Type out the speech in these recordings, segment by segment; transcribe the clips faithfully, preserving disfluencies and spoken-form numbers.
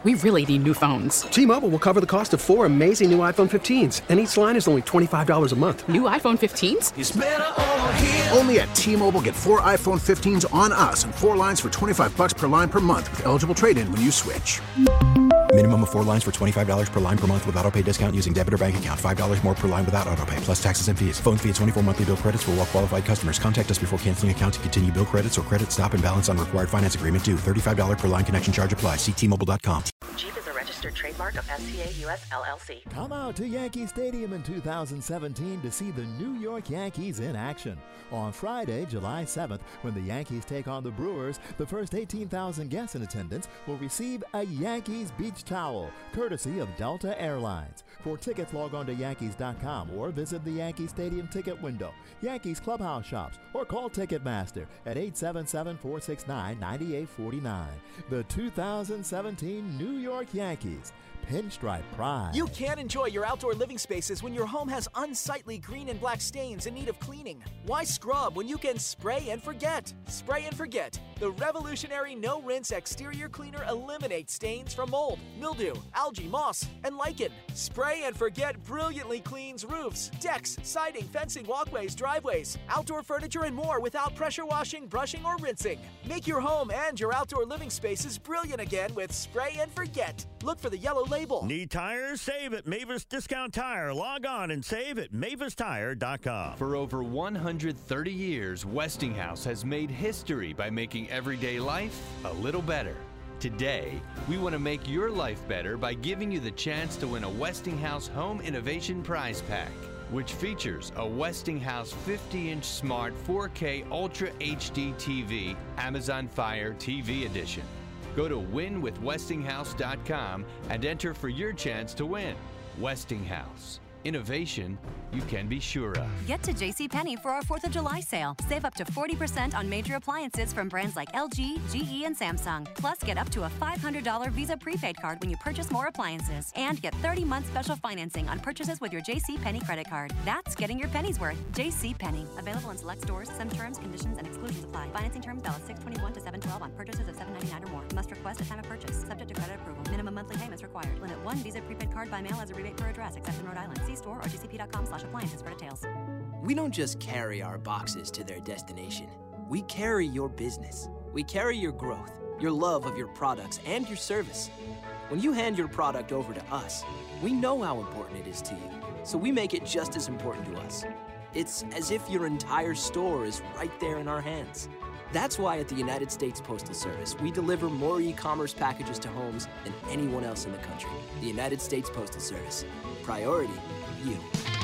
We really need new phones. T-Mobile will cover the cost of four amazing new iPhone fifteens, and each line is only twenty-five dollars a month. New iPhone fifteens? It's better over here. Only at T-Mobile, get four iPhone fifteens on us and four lines for twenty-five dollars per line per month with eligible trade-in when you switch. Minimum of four lines for twenty-five dollars per line per month with autopay discount using debit or bank account. five dollars more per line without autopay, plus taxes and fees. Phone fee at twenty-four monthly bill credits for well-qualified customers. Contact us before canceling account to continue bill credits or credit stop and balance on required finance agreement due. thirty-five dollars per line connection charge applies. See T Mobile dot com. Jeep is a registered trademark of S C A U S L L C. Come out to Yankee Stadium in two thousand seventeen to see the New York Yankees in action. On Friday, July seventh, when the Yankees take on the Brewers, the first eighteen thousand guests in attendance will receive a Yankees beach towel, courtesy of Delta Airlines. For tickets, log on to Yankees dot com or visit the Yankee Stadium ticket window, Yankees clubhouse shops, or call Ticketmaster at eight seven seven, four six nine, nine eight four nine. The two thousand seventeen New York Yankees. Pinstripe pride. You can't enjoy your outdoor living spaces when your home has unsightly green and black stains in need of cleaning. Why scrub when you can spray and forget? Spray and Forget. The revolutionary no-rinse exterior cleaner eliminates stains from mold, mildew, algae, moss, and lichen. Spray and Forget brilliantly cleans roofs, decks, siding, fencing, walkways, driveways, outdoor furniture, and more without pressure washing, brushing, or rinsing. Make your home and your outdoor living spaces brilliant again with Spray and Forget. Look for the yellow label. Need tires? Save at Mavis Discount Tire. Log on and save at mavis tire dot com. For over one hundred thirty years, Westinghouse has made history by making everyday life a little better. Today, we want to make your life better by giving you the chance to win a Westinghouse Home Innovation Prize Pack, which features a Westinghouse fifty inch smart four K Ultra H D T V, Amazon Fire T V Edition. Go to win with westinghouse dot com and enter for your chance to win. Westinghouse. Innovation you can be sure of. Get to JCPenney for our fourth of July sale. Save up to forty percent on major appliances from brands like L G, G E, and Samsung. Plus, get up to a five hundred dollars Visa prepaid card when you purchase more appliances. And get thirty month special financing on purchases with your JCPenney credit card. That's getting your pennies worth. JCPenney. Available in select stores. Some terms, conditions, and exclusions apply. Financing terms valid six twenty-one to seven twelve on purchases of seven ninety-nine or more. Must request at time of purchase. Subject to credit approval. Minimum monthly payments required. Limit one Visa prepaid card by mail as a rebate per address, except in Rhode Island. See store or jcp.com slash appliances for details. We don't just carry our boxes to their destination. We carry your business. We carry your growth, your love of your products, and your service. When you hand your product over to us, we know how important it is to you, so we make it just as important to us. It's as if your entire store is right there in our hands. That's why at the United States Postal Service, we deliver more e-commerce packages to homes than anyone else in the country. The United States Postal Service. Priority, you.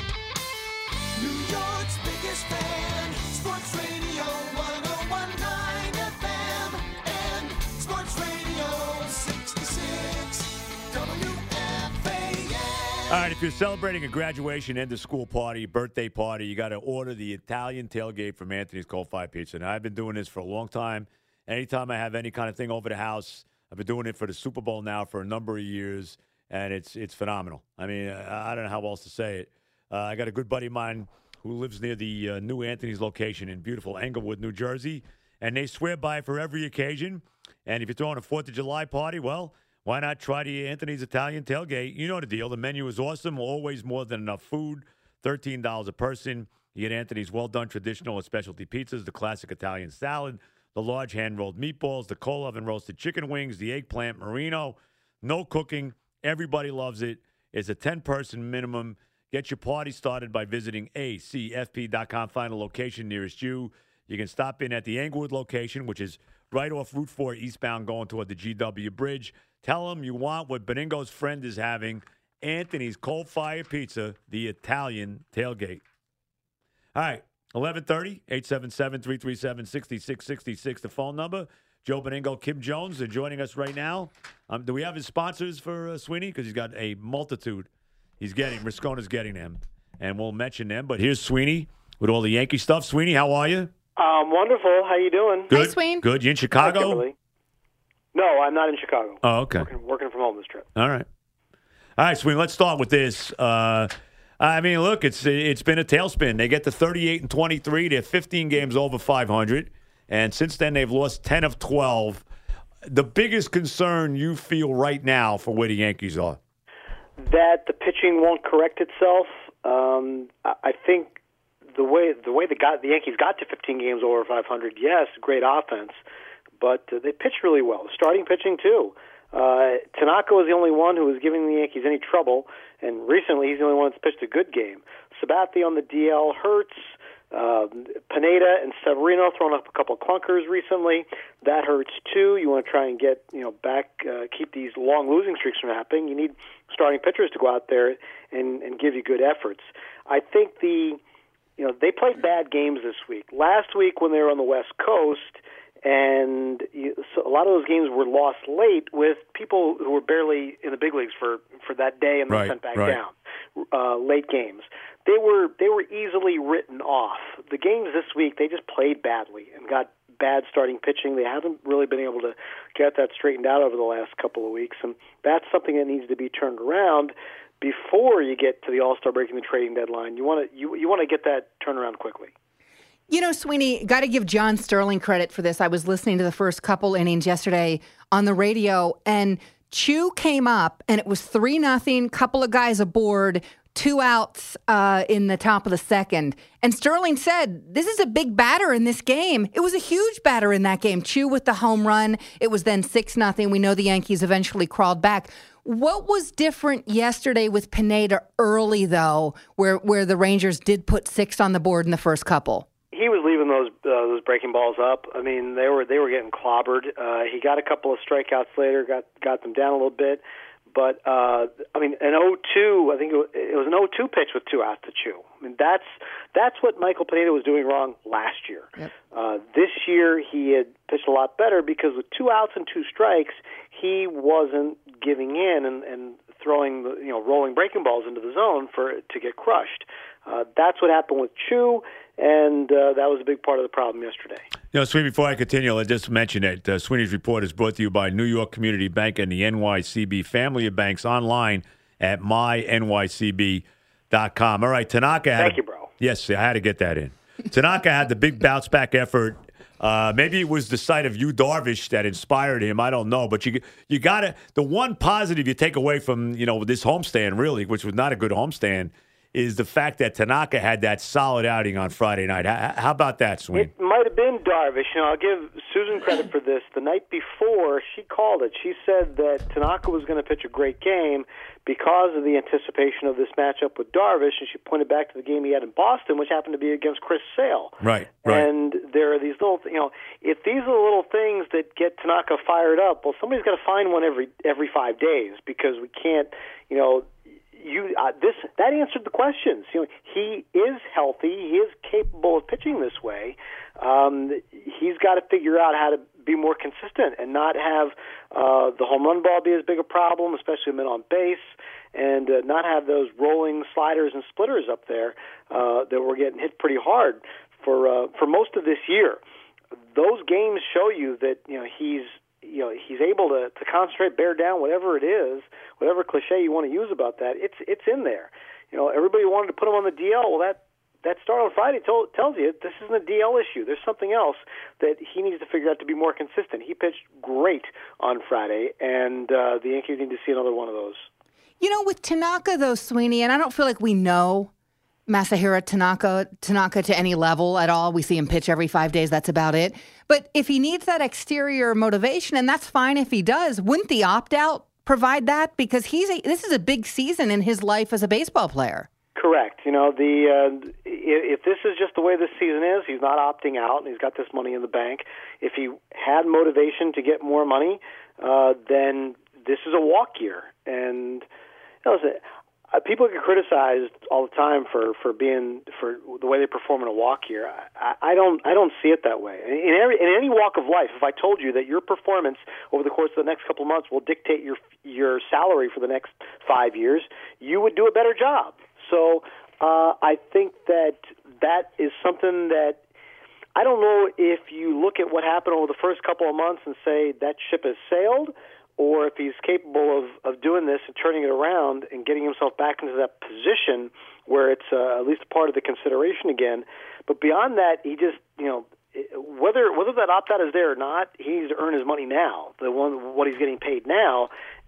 New York's biggest fan, Sports Radio one oh one point nine F M and Sports Radio sixty-six W F A N. All right, if you're celebrating a graduation, end of school party, birthday party, you got to order the Italian tailgate from Anthony's Coal Fire Pizza. Now, I've been doing this for a long time. Anytime I have any kind of thing over the house, I've been doing it for the Super Bowl now for a number of years, and it's it's phenomenal. I mean, I don't know how else to say it. Uh, I got a good buddy of mine who lives near the uh, new Anthony's location in beautiful Englewood, New Jersey, and they swear by it for every occasion. And if you're throwing a fourth of July party, well, why not try the Anthony's Italian tailgate? You know the deal. The menu is awesome, always more than enough food, thirteen dollars a person. You get Anthony's well-done traditional and specialty pizzas, the classic Italian salad, the large hand-rolled meatballs, the coal oven roasted chicken wings, the eggplant merino. No cooking. Everybody loves it. It's a ten-person minimum. Get your party started by visiting A C F P dot com. Find a location nearest you. You can stop in at the Englewood location, which is right off Route four eastbound going toward the G W Bridge. Tell them you want what Beningo's friend is having, Anthony's Coal Fire Pizza, the Italian tailgate. All right, eleven thirty, eight seven seven, three three seven, six six six six, the phone number. Joe Beningo, Kim Jones are joining us right now. Um, do we have his sponsors for uh, Sweeney? Because he's got a multitude. He's getting, Riscona's getting them, and we'll mention them. But here's Sweeney with all the Yankee stuff. Sweeney, how are you? Um, wonderful. How you doing? Good. Hi, Sween. Good. You in Chicago? Hi, Kimberly. No, I'm not in Chicago. Oh, okay. Working, working from home this trip. All right. All right, Sweeney, let's start with this. Uh, I mean, look, it's it's been a tailspin. They get to thirty-eight and twenty-three. They're fifteen games over five hundred. And since then, they've lost ten of twelve. the biggest concern you feel right now for where the Yankees are? That the pitching won't correct itself. Um, I I think the way the way the, got, the Yankees got to fifteen games over five hundred, yes, great offense, but uh, they pitched really well. Starting pitching too. Uh, Tanaka was the only one who was giving the Yankees any trouble, and recently he's the only one that's pitched a good game. Sabathia on the D L hurts. Uh, Pineda and Severino throwing up a couple of clunkers recently. That hurts too. You want to try and get you know back, uh, keep these long losing streaks from happening. You need starting pitchers to go out there and, and give you good efforts. I think the you know they played bad games this week. Last week when they were on the West Coast, and you, so a lot of those games were lost late with people who were barely in the big leagues for, for that day and then Right, sent back right. down. Uh, late games. They were they were easily written off. The games this week, they just played badly and got bad starting pitching. They haven't really been able to get that straightened out over the last couple of weeks, and that's something that needs to be turned around before you get to the All-Star break and the trading deadline. You want to you you want to get that turned around quickly. You know, Sweeney, got to give John Sterling credit for this. I was listening to the first couple innings yesterday on the radio, and Chu came up, and it was three nothing, couple of guys aboard, two outs uh, in the top of the second. And Sterling said, this is a big batter in this game. It was a huge batter in that game. Chu with the home run. It was then six nothing. We know the Yankees eventually crawled back. What was different yesterday with Pineda early, though, where, where the Rangers did put six on the board in the first couple? He was leaving those uh, those breaking balls up. I mean, they were they were getting clobbered. Uh, he got a couple of strikeouts later, got got them down a little bit. But uh, I mean, an oh two, I think it was, it was an oh two pitch with two outs to Chu. I mean, that's that's what Michael Pineda was doing wrong last year. Yep. Uh, this year, he had pitched a lot better because with two outs and two strikes, he wasn't giving in and, and throwing the, you know rolling breaking balls into the zone for to get crushed. Uh, that's what happened with Chu, and uh, that was a big part of the problem yesterday. You know, Sweeney, before I continue, I'll just mention that uh, Sweeney's Report is brought to you by New York Community Bank and the N Y C B family of banks online at my N Y C B dot com. All right, Tanaka had... Thank you, bro. Yes, I had to get that in. Tanaka had the big bounce-back effort. Uh, maybe it was the sight of Yu Darvish that inspired him. I don't know. But you you got to... The one positive you take away from, you know, this homestand, really, which was not a good homestand, is the fact that Tanaka had that solid outing on Friday night. How, how about that, Sweeney? It might have been Darvish. You know, I'll give Susan credit for this. The night before, she called it. She said that Tanaka was going to pitch a great game because of the anticipation of this matchup with Darvish, and she pointed back to the game he had in Boston, which happened to be against Chris Sale. Right, right. And there are these little, you know, if these are the little things that get Tanaka fired up, well, somebody's got to find one every every five days because we can't, you know, You uh, this that answered the questions. You know, he is healthy. He is capable of pitching this way. Um, he's got to figure out how to be more consistent and not have uh, the home run ball be as big a problem, especially men on base, and uh, not have those rolling sliders and splitters up there uh, that were getting hit pretty hard for uh, for most of this year. Those games show you that you know he's. You know, he's able to, to concentrate, bear down, whatever it is, whatever cliche you want to use about that, it's it's in there. You know, everybody wanted to put him on the D L. Well, that, that start on Friday told, tells you this isn't a D L issue. There's something else that he needs to figure out to be more consistent. He pitched great on Friday, and uh, the Yankees need to see another one of those. You know, with Tanaka, though, Sweeney, and I don't feel like we know Masahiro Tanaka, Tanaka to any level at all. We see him pitch every five days. That's about it. But if he needs that exterior motivation, and that's fine if he does, wouldn't the opt-out provide that? Because he's a, this is a big season in his life as a baseball player. Correct. You know, the uh, if this is just the way this season is, he's not opting out, and he's got this money in the bank. If he had motivation to get more money, uh, then this is a walk year. And you know, listen, Uh, people get criticized all the time for, for being for the way they perform in a walk year. I, I don't I don't see it that way. In every in any walk of life, if I told you that your performance over the course of the next couple of months will dictate your your salary for the next five years, you would do a better job. So uh, I think that that is something that I don't know if you look at what happened over the first couple of months and say that ship has sailed, or if he's capable of, of doing this and turning it around and getting himself back into that position where it's uh, at least a part of the consideration again. But beyond that, he just, you know, whether whether that opt out is there or not, he needs to earn his money now. The one what he's getting paid now,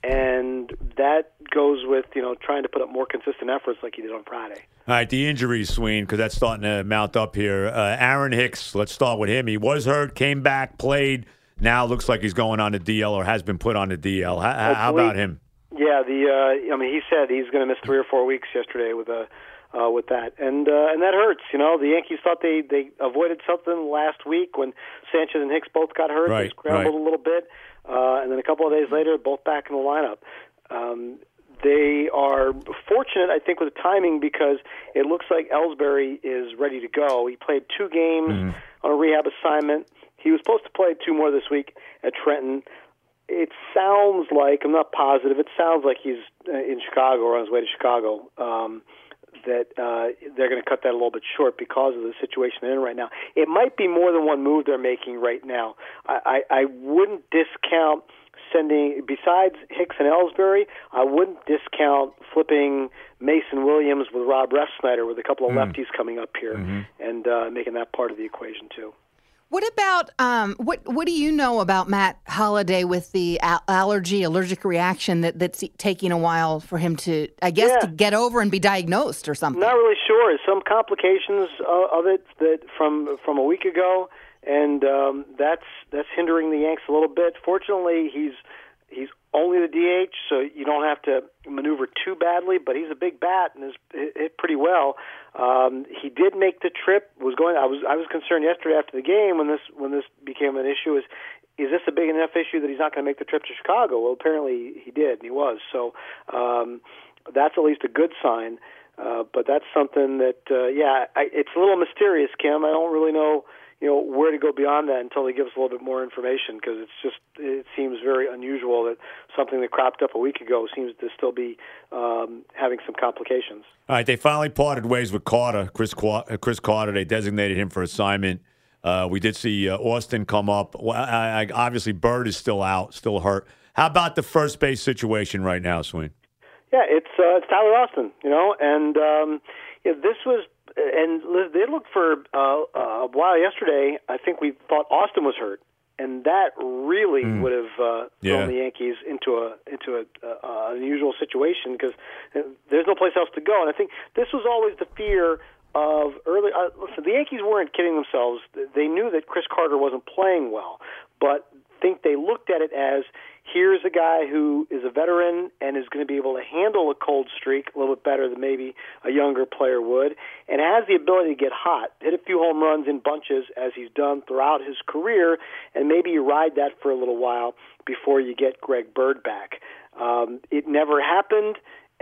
and that goes with you know trying to put up more consistent efforts like he did on Friday. All right, the injuries, Sween, because that's starting to mount up here. Uh, Aaron Hicks, let's start with him. He was hurt, came back, played. Now looks like he's going on the D L or has been put on the D L. How, how about him? Yeah, the uh, I mean, he said he's going to miss three or four weeks yesterday with a uh, with that, and uh, and that hurts. You know, the Yankees thought they, they avoided something last week when Sanchez and Hicks both got hurt. Right, they scrambled right. a little bit, uh, and then a couple of days later, both back in the lineup. Um, they are fortunate, I think, with the timing because it looks like Ellsbury is ready to go. He played two games Mm-hmm. on a rehab assignment. He was supposed to play two more this week at Trenton. It sounds like, I'm not positive, it sounds like he's uh, in Chicago or on his way to Chicago, um, that uh, they're going to cut that a little bit short because of the situation they're in right now. It might be more than one move they're making right now. I, I, I wouldn't discount sending, besides Hicks and Ellsbury, I wouldn't discount flipping Mason Williams with Rob Refsnyder with a couple of Mm. lefties coming up here Mm-hmm. and uh, making that part of the equation too. What about um, what? What do you know about Matt Holliday with the al- allergy, allergic reaction that, that's taking a while for him to, I guess, Yeah. to get over and be diagnosed or something? Not really sure. Some complications uh, of it that from from a week ago, and um, that's that's hindering the Yanks a little bit. Fortunately, he's he's only the D H, so you don't have to maneuver too badly. But he's a big bat and has hit hit pretty well. Um, he did make the trip. Was going. I was I was concerned yesterday after the game when this when this became an issue. Is is this a big enough issue that he's not going to make the trip to Chicago? Well, apparently he did, and he was. So um, that's at least a good sign. Uh, but that's something that, uh, yeah, I, it's a little mysterious, Kim. I don't really know, you know, where to go beyond that until they give us a little bit more information because it's just, it seems very unusual that something that cropped up a week ago seems to still be um, having some complications. All right, they finally parted ways with Carter, Chris, Qua- uh, Chris Carter. They designated him for assignment. Uh, we did see uh, Austin come up. Well, I, I, obviously, Bird is still out, still hurt. How about the first base situation right now, Sween? Yeah, it's uh, it's Tyler Austin, you know, and um, yeah, this was, and they looked for uh, a while yesterday. I think we thought Austin was hurt, and that really mm. would have uh, thrown Yeah. the Yankees into a into a uh, unusual situation because there's no place else to go. And I think this was always the fear of early. Uh, listen, the Yankees weren't kidding themselves. They knew that Chris Carter wasn't playing well, but I think they looked at it as, here's a guy who is a veteran and is going to be able to handle a cold streak a little bit better than maybe a younger player would, and has the ability to get hot, hit a few home runs in bunches as he's done throughout his career, and maybe you ride that for a little while before you get Greg Bird back. Um, it never happened,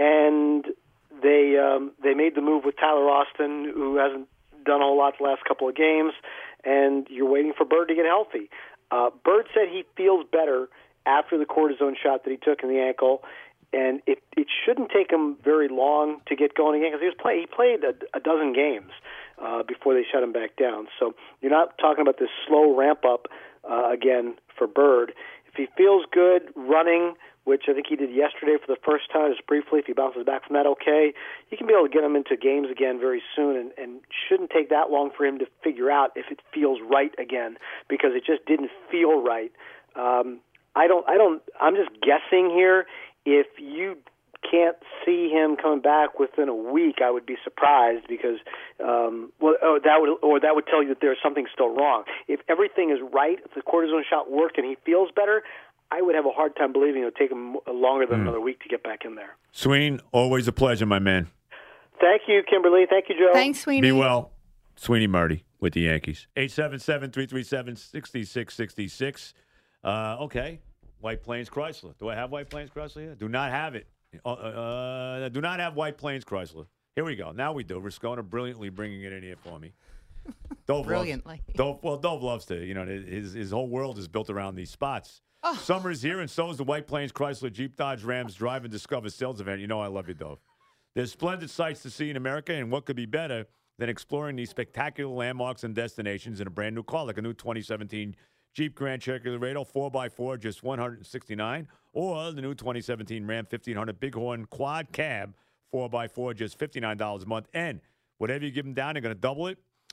and they um, they made the move with Tyler Austin, who hasn't done a whole lot the last couple of games, and you're waiting for Bird to get healthy. Uh, Bird said he feels better after the cortisone shot that he took in the ankle, and it it shouldn't take him very long to get going again because he was play he played a, a dozen games uh, before they shut him back down. So you're not talking about this slow ramp up uh, again for Bird. If he feels good running, which I think he did yesterday for the first time, just briefly, if he bounces back from that okay, you can be able to get him into games again very soon, and, and shouldn't take that long for him to figure out if it feels right again, because it just didn't feel right. Um, I don't, I don't, I'm just guessing here. If you can't see him coming back within a week, I would be surprised because, um, well, oh, that would, or that would tell you that there's something still wrong. If everything is right, if the cortisone shot worked and he feels better, I would have a hard time believing it would take him longer than mm. another week to get back in there. Sween, always a pleasure, my man. Thank you, Kimberly. Thank you, Joe. Thanks, Sweeney. Be well. Sweeney Murdy with the Yankees. eight seven seven, three three seven, six six six six. Uh, okay. White Plains Chrysler. Do I have White Plains Chrysler here? Do not have it. Uh, uh, do not have White Plains Chrysler. Here we go. Now we do. Riscona brilliantly bringing it in here for me. Dove Brilliantly. Loves, Dove, well, Dove loves to. You know, his his whole world is built around these spots. Oh. Summer is here, and so is the White Plains Chrysler Jeep Dodge Rams Drive and Discover sales event. You know I love you, Dove. There's splendid sights to see in America, and what could be better than exploring these spectacular landmarks and destinations in a brand new car, like a new twenty seventeen Jeep Grand Cherokee Laredo four by four, just one hundred sixty-nine dollars, or the new twenty seventeen Ram fifteen hundred Bighorn Quad Cab four by four, just fifty-nine dollars a month. And whatever you give them down, they're going to double it.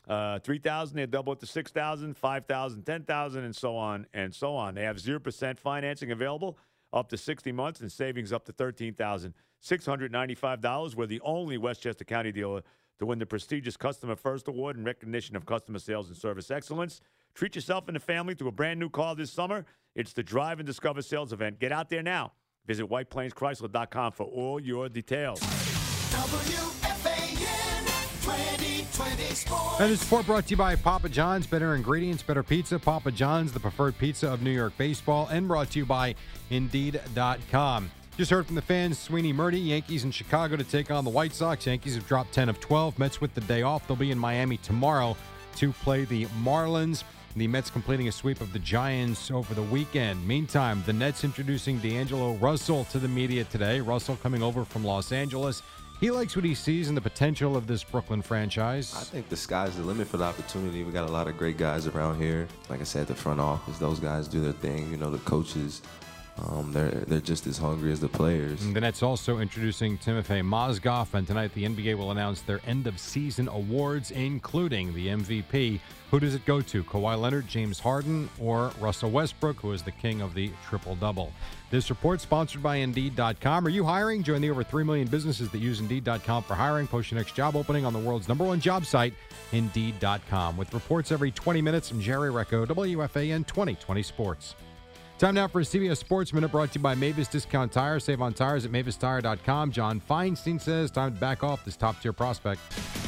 Uh, three thousand dollars, they double it to six thousand dollars, five thousand dollars, ten thousand dollars, and so on and so on. They have zero percent financing available up to sixty months and savings up to thirteen thousand six hundred ninety-five dollars. We're the only Westchester County dealer to win the prestigious Customer First Award in recognition of customer sales and service excellence. Treat yourself and the family to a brand new car this summer. It's the Drive and Discover sales event. Get out there now. Visit white plains chrysler dot com for all your details. W F A N twenty twenty Sports. And this report brought to you by Papa John's. Better ingredients, better pizza. Papa John's, the preferred pizza of New York baseball. And brought to you by Indeed dot com. Just heard from the fans, Sweeney Murdy, Yankees in Chicago to take on the White Sox. Yankees have dropped ten of twelve. Mets with the day off. They'll be in Miami tomorrow to play the Marlins. The Mets completing a sweep of the Giants over the weekend. Meantime, the Nets introducing D'Angelo Russell to the media today. Russell coming over from Los Angeles. He likes what he sees in the potential of this Brooklyn franchise. I think the sky's the limit for the opportunity. We got a lot of great guys around here. Like I said, the front office, those guys do their thing. You know, the coaches, um, they're they're just as hungry as the players. And the Nets also introducing Timofey Mozgov, and tonight the N B A will announce their end-of-season awards, including the M V P. Who does it go to? Kawhi Leonard, James Harden, or Russell Westbrook, who is the king of the triple-double? This report sponsored by Indeed dot com. Are you hiring? Join the over three million businesses that use Indeed dot com for hiring. Post your next job opening on the world's number one job site, Indeed dot com. With reports every twenty minutes from Jerry Recco, W F A N twenty twenty Sports. Time now for a C B S Sports Minute brought to you by Mavis Discount Tire. Save on tires at mavis tire dot com. John Feinstein says time to back off this top-tier prospect.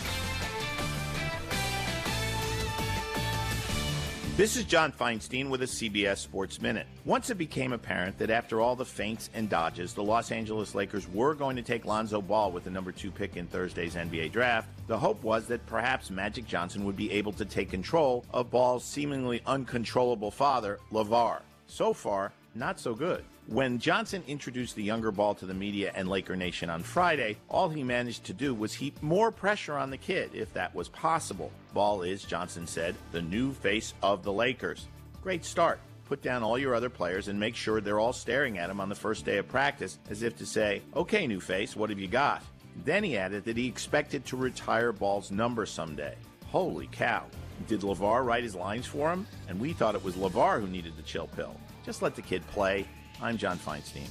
This is John Feinstein with a C B S Sports Minute. Once it became apparent that after all the feints and dodges, the Los Angeles Lakers were going to take Lonzo Ball with the number two pick in Thursday's N B A draft, the hope was that perhaps Magic Johnson would be able to take control of Ball's seemingly uncontrollable father, LeVar. So far, not so good. When Johnson introduced the younger Ball to the media and Laker Nation on Friday, all he managed to do was heap more pressure on the kid, if that was possible. Ball is, Johnson said, the new face of the Lakers. Great start. Put down all your other players and make sure they're all staring at him on the first day of practice, as if to say, okay, new face, what have you got? Then he added that he expected to retire Ball's number someday. Holy cow. Did LeVar write his lines for him? And we thought it was LeVar who needed the chill pill. Just let the kid play. I'm John Feinstein.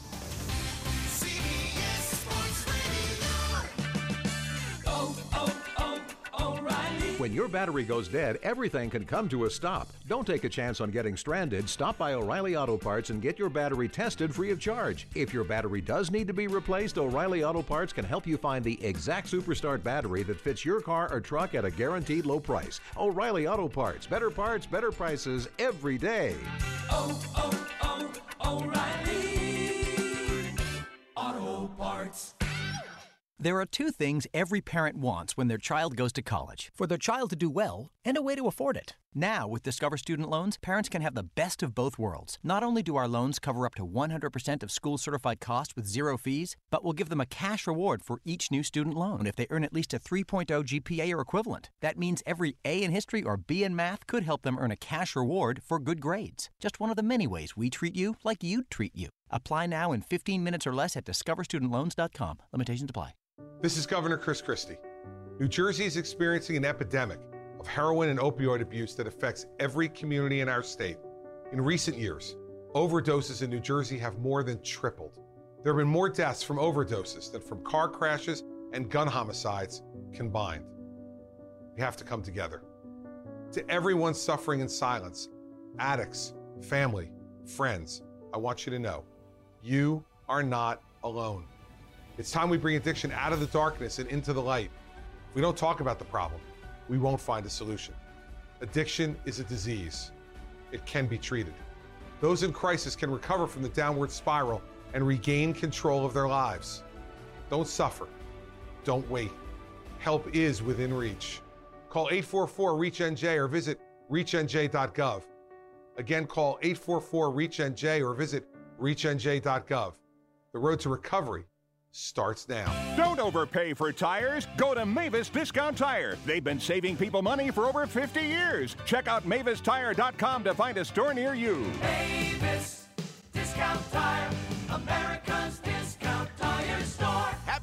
When your battery goes dead, everything can come to a stop. Don't take a chance on getting stranded. Stop by O'Reilly Auto Parts and get your battery tested free of charge. If your battery does need to be replaced, O'Reilly Auto Parts can help you find the exact Superstart battery that fits your car or truck at a guaranteed low price. O'Reilly Auto Parts. Better parts, better prices every day. Oh, oh, oh, O'Reilly Auto Parts. There are two things every parent wants when their child goes to college. For their child to do well and a way to afford it. Now, with Discover Student Loans, parents can have the best of both worlds. Not only do our loans cover up to one hundred percent of school-certified costs with zero fees, but we'll give them a cash reward for each new student loan if they earn at least a three point oh G P A or equivalent. That means every A in history or B in math could help them earn a cash reward for good grades. Just one of the many ways we treat you like you'd treat you. Apply now in fifteen minutes or less at discover student loans dot com. Limitations apply. This is Governor Chris Christie. New Jersey is experiencing an epidemic of heroin and opioid abuse that affects every community in our state. In recent years, overdoses in New Jersey have more than tripled. There have been more deaths from overdoses than from car crashes and gun homicides combined. We have to come together. To everyone suffering in silence, addicts, family, friends, I want you to know, you are not alone. It's time we bring addiction out of the darkness and into the light. If we don't talk about the problem, we won't find a solution. Addiction is a disease. It can be treated. Those in crisis can recover from the downward spiral and regain control of their lives. Don't suffer. Don't wait. Help is within reach. Call eight four four, REACH N J or visit reach N J dot gov. Again, call eight four four, REACH N J or visit reach N J dot gov. The road to recovery starts now. Don't overpay for tires. Go to Mavis Discount Tire. They've been saving people money for over fifty years. Check out mavis tire dot com to find a store near you. Mavis Discount Tire, America's discount tire store. Happy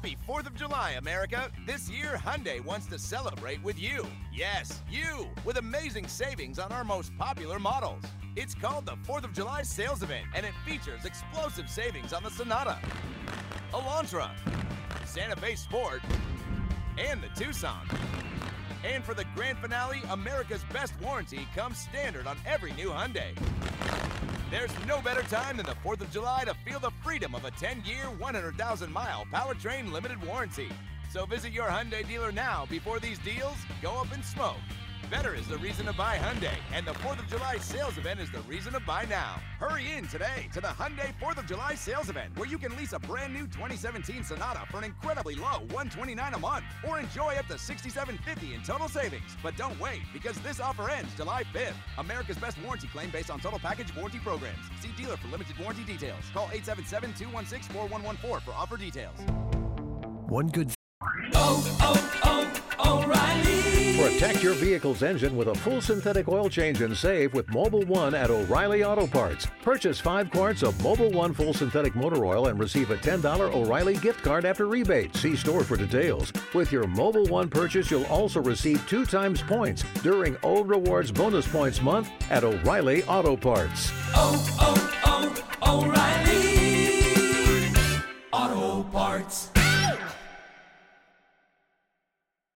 Happy fourth of July, America. This year, Hyundai wants to celebrate with you. Yes, you, with amazing savings on our most popular models. It's called the fourth of July Sales Event, and it features explosive savings on the Sonata, Elantra, Santa Fe Sport, and the Tucson. And for the grand finale, America's best warranty comes standard on every new Hyundai. There's no better time than the fourth of July to feel the freedom of a ten-year, one hundred thousand mile powertrain limited warranty. So visit your Hyundai dealer now before these deals go up in smoke. Better is the reason to buy Hyundai, and the fourth of July sales event is the reason to buy now. Hurry in today to the Hyundai fourth of July sales event, where you can lease a brand new twenty seventeen Sonata for an incredibly low one hundred twenty-nine dollars a month, or enjoy up to sixty-seven fifty in total savings. But don't wait, because this offer ends July fifth. America's best warranty claim based on total package warranty programs. See dealer for limited warranty details. Call eight seven seven, two one six, four one one four for offer details. One good. Oh, oh, oh, O'Reilly. Protect your vehicle's engine with a full synthetic oil change and save with Mobile One at O'Reilly Auto Parts. Purchase five quarts of Mobile One full synthetic motor oil and receive a ten dollars O'Reilly gift card after rebate. See store for details. With your Mobile One purchase, you'll also receive two times points during O Rewards Bonus Points Month at O'Reilly Auto Parts. Oh, oh, oh, O'Reilly.